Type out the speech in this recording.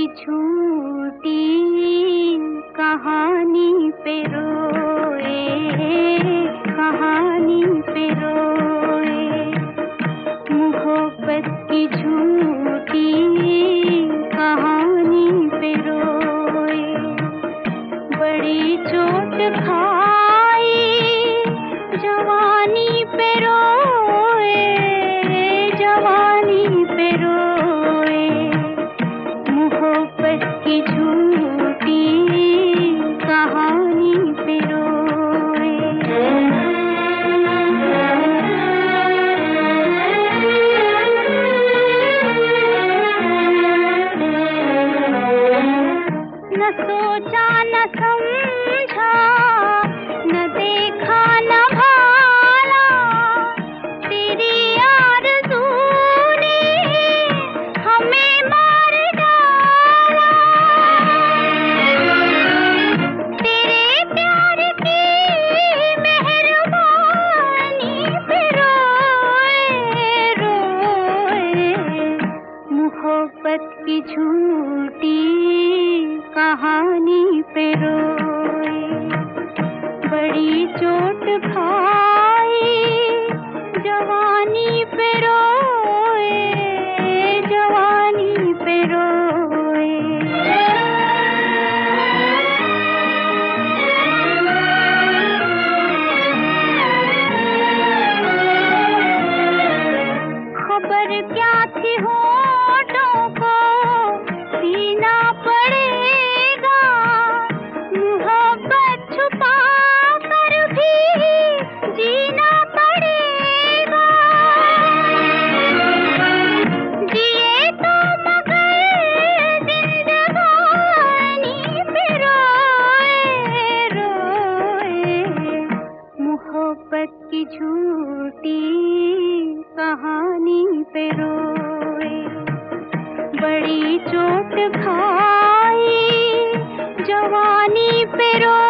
झूठी कहानी पे रोए, कहानी पे रोए। मोहब्बत की झूठी कहानी पे रोए। बड़ी चोट खाई जवानी पे रोए, जवानी पे रोए। मोहब्बत की झूठी कहानी पे रोए। न सोचा न समझा, न देखा न भाला, तेरी आरज़ू ने हमें मार डाला। तेरे प्यार की मेहरबानी पे रोए, रोए। मोहब्बत की झूठी कहानी पे रोए। बड़ी चोट खाई जवानी पे रोए, जवानी पे रोए। खबर क्या थी होठों को सीना पड़ेगा, मोहब्बत छुपा कर भी जीना पड़ेगा। जिए तो मगर जिंदगानी पे रोए, रोए। मोहब्बत की झूठी कहानी पे रोए। बड़ी चोट खाई जवानी पे रोए।